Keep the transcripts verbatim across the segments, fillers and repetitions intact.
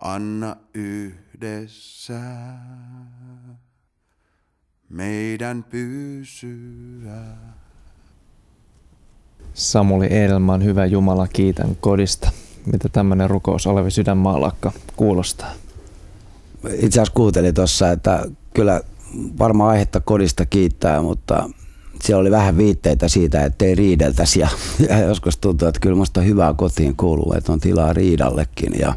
Anna yhdessä meidän pysyä. Samuli Edelman, hyvä Jumala, kiitän kodista. Mitä tämmöinen rukous Olevi Sydänmaallakka kuulostaa? Itse asiassa kuuntelin tuossa, että kyllä varmaan aihetta kodista kiittää, mutta siellä oli vähän viitteitä siitä, ettei riideltäisi. Ja, ja joskus tuntuu, että kyllä musta hyvää kotiin kuuluu, että on tilaa riidallekin. Ja,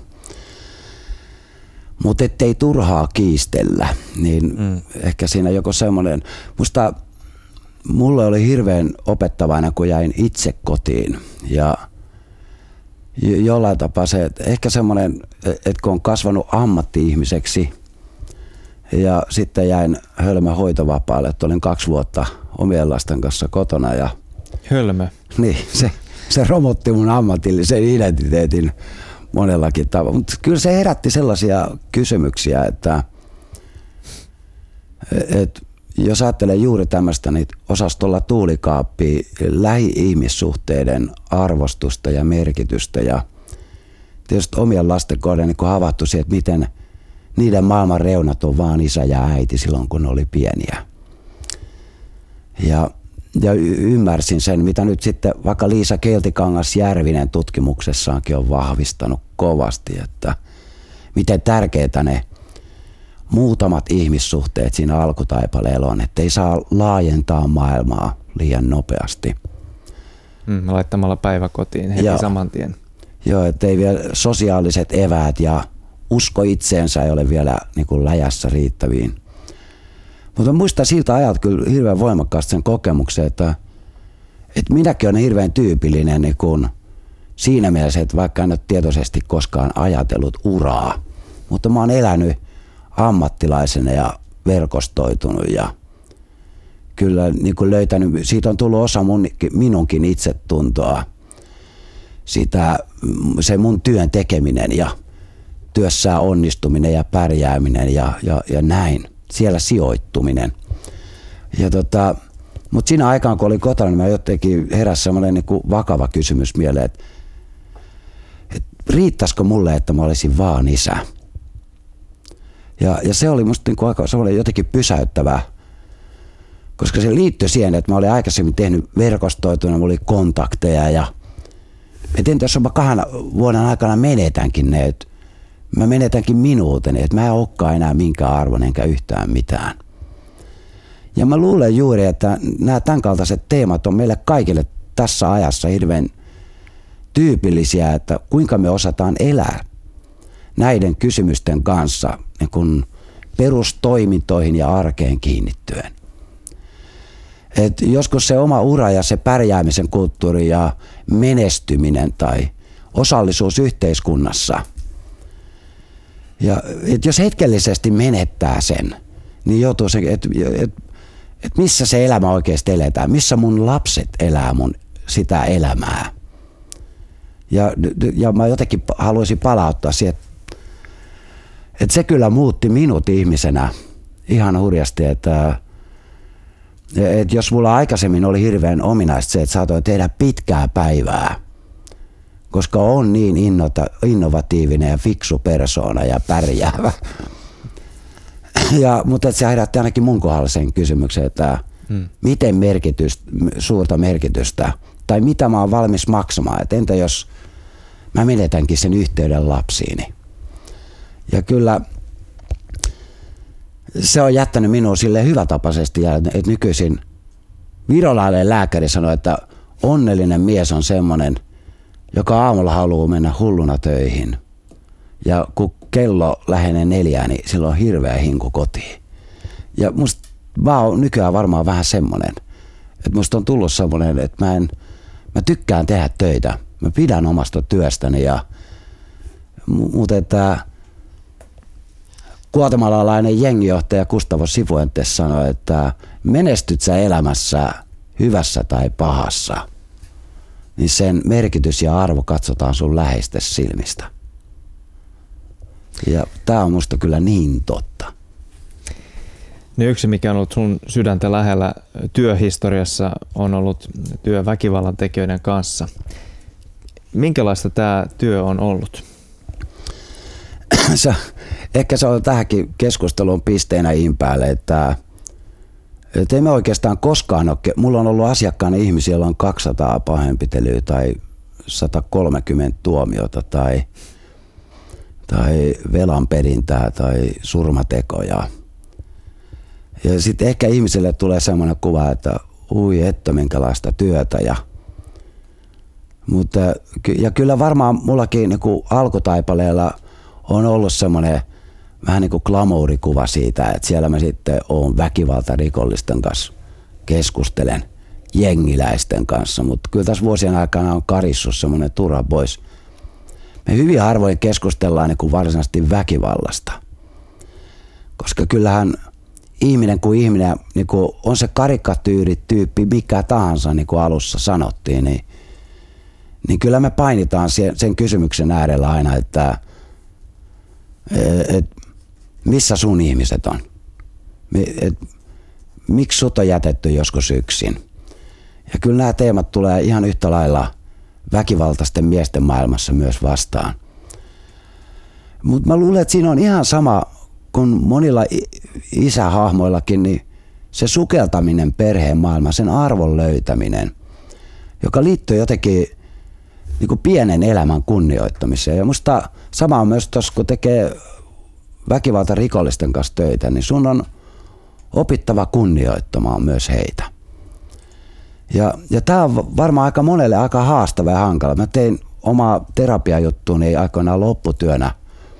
mutta ettei turhaa kiistellä, niin mm. ehkä siinä joku semmoinen. Musta mulle oli hirveän opettavainen, kun jäin itse kotiin. Ja jollain tapaa se, että ehkä semmoinen, että kun on kasvanut ammatti-ihmiseksi ja sitten jäin hölmö hoitovapaalle, että olin kaksi vuotta omien lasten kanssa kotona. Ja hölmö? Niin, se, se romutti mun ammatillisen identiteetin monellakin tavalla. Mutta kyllä se herätti sellaisia kysymyksiä, että, että jos ajattelee juuri tämmöistä, niin osastolla tuulikaappia, lähi-ihmissuhteiden arvostusta ja merkitystä ja tietysti omien lasten kohdalla niin havaittu siihen, että miten niiden maailman reunat on vaan isä ja äiti silloin, kun ne oli pieniä. Ja, ja ymmärsin sen, mitä nyt sitten vaikka Liisa Keltikangas-Järvinen tutkimuksessaankin on vahvistanut kovasti, että miten tärkeää ne muutamat ihmissuhteet siinä alkutaipaleella on, että ei saa laajentaa maailmaa liian nopeasti. Mm, laittamalla päiväkotiin heti Joo. saman tien. Joo, ettei vielä sosiaaliset eväät ja usko itseensä ei ole vielä niin kuin läjässä riittäviin. Mutta muistan siltä ajalta kyllä hirveän voimakkaasti sen kokemuksen, että, että minäkin olen hirveän tyypillinen niin kuin siinä mielessä, että vaikka en ole tietoisesti koskaan ajatellut uraa, mutta mä oon elänyt ammattilaisena ja verkostoitunut ja kyllä niin kuin löytänyt, siitä on tullut osa mun, minunkin itsetuntoa, sitä, se mun työn tekeminen ja työssään onnistuminen ja pärjääminen ja, ja, ja näin, siellä sijoittuminen. Ja tota, mutta siinä aikaan kun olin kotona, niin mä jotenkin heräsi semmoinen niin kuin vakava kysymys mieleen, että, että riittäisikö mulle, että mä olisin vaan isä. Ja, ja se oli musta niinku aika semmoinen jotenkin pysäyttävää, koska se liittyi siihen, että mä olin aikaisemmin tehnyt verkostoituna, mulla oli kontakteja ja että entä jos mä kahden vuoden aikana menetänkin ne, että mä menetänkin minuuteni, että mä en olekaan enää minkään arvon enkä yhtään mitään. Ja mä luulen juuri, että nämä tämän kaltaiset teemat on meille kaikille tässä ajassa hirveän tyypillisiä, että kuinka me osataan elää näiden kysymysten kanssa niin kun perustoimintoihin ja arkeen kiinnittyen. Et joskus se oma ura ja se pärjäämisen kulttuuri ja menestyminen tai osallisuus yhteiskunnassa. Ja et jos hetkellisesti menettää sen, niin joutuu se, että et, et missä se elämä oikeasti eletään, missä mun lapset elää mun sitä elämää. Ja, ja mä jotenkin haluaisin palauttaa siihen, että se kyllä muutti minut ihmisenä ihan hurjasti, että, että jos mulla aikaisemmin oli hirveän ominaista se, että saatoin tehdä pitkää päivää, koska on niin innovatiivinen ja fiksu persoona ja pärjäävä. Ja, mutta se herätti ainakin mun kohdalla sen kysymyksen, että hmm. miten merkitystä, suurta merkitystä tai mitä mä oon valmis maksamaan. Että entä jos mä menetänkin sen yhteyden lapsiini. Ja kyllä se on jättänyt minua silleen hyvätapaisesti, että nykyisin virolainen lääkäri sanoi, että onnellinen mies on semmoinen, joka aamulla haluaa mennä hulluna töihin. Ja kun kello lähenee neljään, niin silloin on hirveä hinku kotiin. Ja musta mä oon nykyään varmaan vähän semmoinen, että musta on tullut semmoinen, että mä, en, mä tykkään tehdä töitä. Mä pidän omasta työstäni, ja, mutta että guatemalalainen jengijohtaja Gustavo Cifuentes sanoi, että menestyt sä elämässä hyvässä tai pahassa, niin sen merkitys ja arvo katsotaan sun läheisten silmistä. Ja tää on musta kyllä niin totta. No yksi, mikä on ollut sun sydäntä lähellä työhistoriassa, on ollut työ väkivallan tekijöiden kanssa. Minkälaista tämä työ on ollut? se, ehkä se on tähänkin keskustelun pisteenä impäälle, että, että ei me oikeastaan koskaan ole, mulla on ollut asiakkaana ihmisiä, joilla on kaksisataa pahoinpitelyä tai sata kolmekymmentä tuomiota tai, tai velanperintää tai surmatekoja. Ja sitten ehkä ihmiselle tulee semmoinen kuva, että ui, että minkälaista työtä. Ja, mutta, ja kyllä varmaan mullakin niin kuin alkutaipaleella on ollut semmoinen vähän niin kuin glamourikuva siitä, että siellä mä sitten oon väkivaltarikollisten kanssa keskustelen jengiläisten kanssa, mutta kyllä tässä vuosien aikana on karissut semmoinen turha pois. Me hyvin harvoin keskustellaan niin kuin varsinaisesti väkivallasta, koska kyllähän ihminen kuin ihminen, niin kuin on se karikatyyrityyppi mikä tahansa, niin kuin alussa sanottiin, niin, niin kyllä me painitaan sen, sen kysymyksen äärellä aina, että et, missä sun ihmiset on? Et, miksi sut on jätetty joskus yksin? Ja kyllä nämä teemat tulee ihan yhtä lailla väkivaltaisten miesten maailmassa myös vastaan. Mutta mä luulen, että siinä on ihan sama kuin monilla isähahmoillakin, niin se sukeltaminen perheen maailmaan, sen arvon löytäminen, joka liittyy jotenkin niin kuin pienen elämän kunnioittamiseen. Ja musta sama on myös tuossa, kun tekee väkivaltarikollisten kanssa töitä, niin sun on opittava kunnioittamaan myös heitä. Ja, ja tämä on varmaan aika monelle aika haastava ja hankala. Mä tein omaa terapiajuttuuni aikoinaan lopputyönä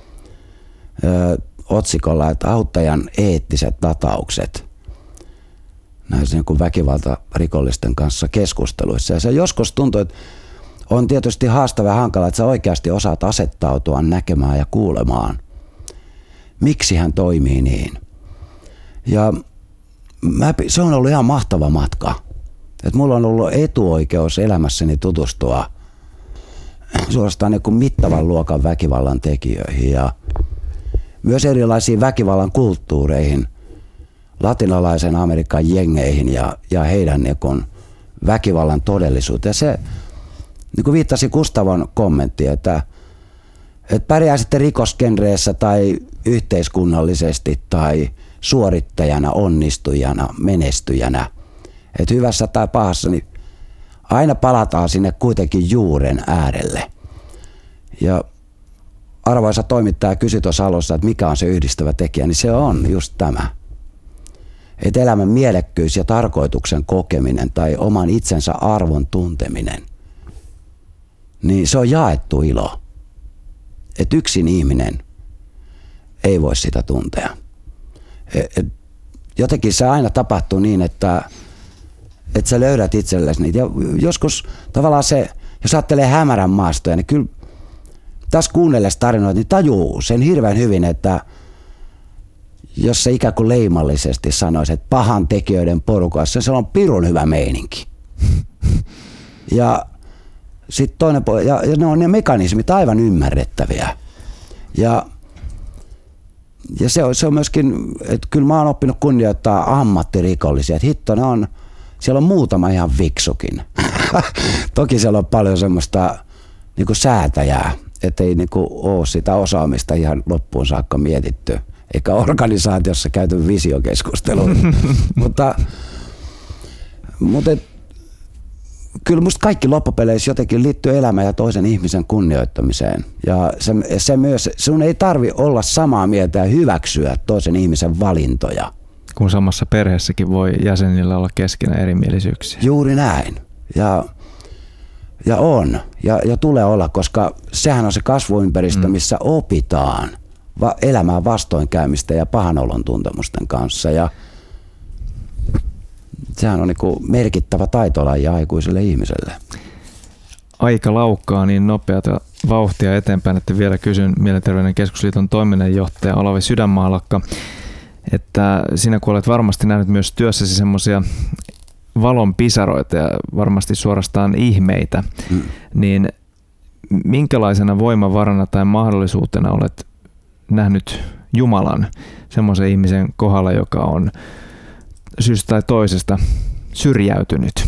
ö, otsikolla, että auttajan eettiset dataukset näissä niin kuin väkivaltarikollisten kanssa keskusteluissa. Ja se joskus tuntuu, että on tietysti haastava ja hankala, että sä oikeasti osaat asettautua näkemään ja kuulemaan, miksi hän toimii niin. Ja mä, se on ollut ihan mahtava matka. Että mulla on ollut etuoikeus elämässäni tutustua suorastaan niin kuin mittavan luokan väkivallan tekijöihin ja myös erilaisiin väkivallan kulttuureihin, latinalaisen Amerikan jengeihin ja, ja heidän niin kuin väkivallan todellisuuteen. Ja se niin kuin viittasi Kustavon kommenttiin, että, että pärjää sitten rikosgenreessä tai yhteiskunnallisesti tai suorittajana, onnistujana, menestyjänä. Että hyvässä tai pahassa, niin aina palataan sinne kuitenkin juuren äärelle. Ja arvoisa toimittaja kysyi tuossa alussa, että mikä on se yhdistävä tekijä, niin se on just tämä. Että elämän mielekkyys ja tarkoituksen kokeminen tai oman itsensä arvon tunteminen, niin se on jaettu ilo. Että yksin ihminen ei voi sitä tuntea. Et jotenkin se aina tapahtuu niin, että että sä löydät itsellesi niitä. Ja joskus tavallaan se, jos ajattelee hämärän maastoja, niin kyllä tässä kuunnellessa tarinoita, niin tajuu sen hirveän hyvin, että jos se ikään kuin leimallisesti sanoisi, että pahan tekijöiden porukassa, se on pirun hyvä meininki. Ja sitten toinen, ja, ja ne on ne mekanismit aivan ymmärrettäviä. Ja, ja se, on, se on myöskin, että kyllä mä oon oppinut kunnioittaa ammattirikollisia, että hitto ne on, siellä on muutama ihan viksukin. Toki siellä on paljon semmoista niin kuin säätäjää, ettei niin kuin ole sitä osaamista ihan loppuun saakka mietitty, eikä organisaatiossa käyty visiokeskustelua. mutta mutta et, kyllä musta kaikki loppupeleissä jotenkin liittyy elämään ja toisen ihmisen kunnioittamiseen. Ja se, se myös, sun ei tarvi olla samaa mieltä ja hyväksyä toisen ihmisen valintoja. Kun samassa perheessäkin voi jäsenillä olla keskenään erimielisyyksiä. Juuri näin. Ja, ja on. Ja, ja tulee olla, koska sehän on se kasvuympäristö, mm. missä opitaan va- elämään vastoinkäymistä ja pahanolon tuntemusten kanssa. Ja sehän on niin kuin merkittävä taitolaji aikuiselle ihmiselle. Aika laukkaa niin nopeata vauhtia eteenpäin, että vielä kysyn Mielenterveyden keskusliiton toiminnanjohtaja Olavi Sydänmaalakka, että sinä kun olet varmasti nähnyt myös työssäsi semmoisia valon pisaroita ja varmasti suorastaan ihmeitä, mm. niin minkälaisena voimavarana tai mahdollisuutena olet nähnyt Jumalan semmoisen ihmisen kohdalla, joka on syystä tai toisesta syrjäytynyt?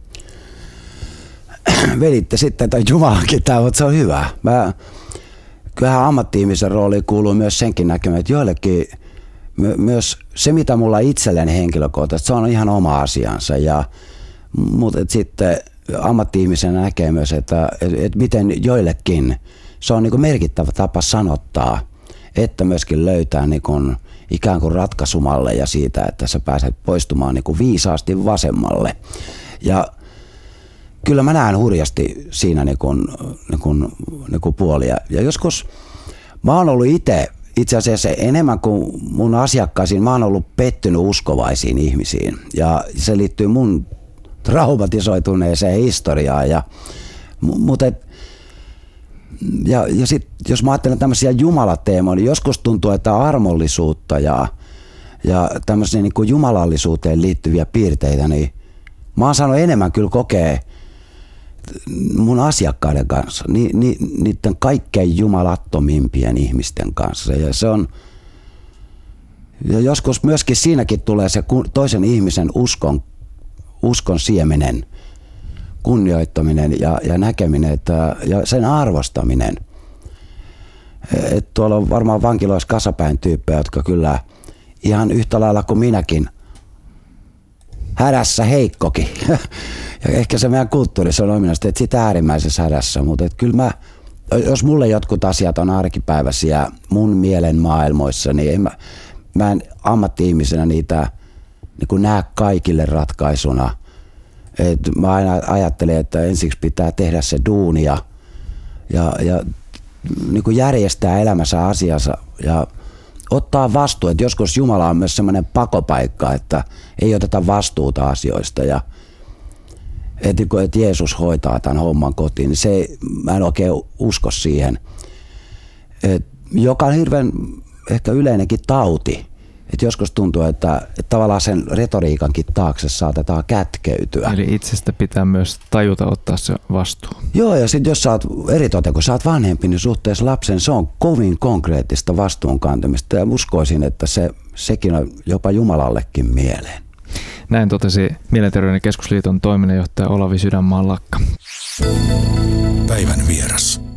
Velitte sitten tämän Jumalankin tämä, mutta se on hyvä. Mä, kyllähän ammatti-ihmisen rooliin kuuluu myös senkin näkemään, että joillekin my, myös se, mitä mulla itselleni henkilökohtaisesti, se on ihan oma asiansa. Ja, mutta sitten ammatti-ihmisen näkee myös, että, että miten joillekin se on niin kuin merkittävä tapa sanottaa, että myöskin löytää niin kuin ikään kuin ratkaisumalle ja siitä, että sä pääset poistumaan niin kuin viisaasti vasemmalle. Ja kyllä mä näen hurjasti siinä niin kuin, niin kuin, niin kuin puolia. Ja joskus mä oon ollut itse, itse asiassa enemmän kuin mun asiakkaisiin, mä oon ollut pettynyt uskovaisiin ihmisiin. Ja se liittyy mun traumatisoituneeseen historiaan. Ja, mutta et, ja, ja sit, jos mä ajattelen tämmöisiä jumalateemoja, niin joskus tuntuu, että armollisuutta ja, ja tämmöisiä niin kuin jumalallisuuteen liittyviä piirteitä, niin mä oon saanut enemmän kyllä kokea mun asiakkaiden kanssa, ni, ni, niiden kaikkein jumalattomimpien ihmisten kanssa. Ja se on, ja joskus myöskin siinäkin tulee se toisen ihmisen uskon, uskon siemenen kunnioittaminen ja, ja näkeminen että, ja sen arvostaminen. Et tuolla on varmaan vankiloissa kasapäin tyyppejä, jotka kyllä ihan yhtä lailla kuin minäkin hädässä heikkokin. Ja ehkä se meidän kulttuurissa on ominaista, että sitä äärimmäisessä hädässä, mutta et kyllä mä, jos mulle jotkut asiat on arkipäiväisiä mun mielen maailmoissa, niin en mä, mä en ammatti-ihmisenä niitä niin kuin näe kaikille ratkaisuna. Et mä aina ajattelen, että ensiksi pitää tehdä se duuni ja, ja, ja niin kuin järjestää elämänsä asiansa ja ottaa vastuu. Et joskus Jumala on myös semmoinen pakopaikka, että ei oteta vastuuta asioista ja että et Jeesus hoitaa tämän homman kotiin, niin se, mä en oikein usko siihen. Et joka on hirveän ehkä yleinenkin tauti. Et joskus tuntuu, että, että tavallaan sen retoriikankin taakse saatetaan kätkeytyä. Eli itsestä pitää myös tajuta ottaa se vastuu. Joo, ja sitten jos sä oot eritoten, kun sä oot vanhempi, niin suhteessa lapsen se on kovin konkreettista vastuunkantamista. Ja uskoisin, että se, sekin on jopa Jumalallekin mieleen. Näin totesi Mielenterveyden keskusliiton toiminnanjohtaja Olavi Sydänmaan Lakka. Päivän vieras.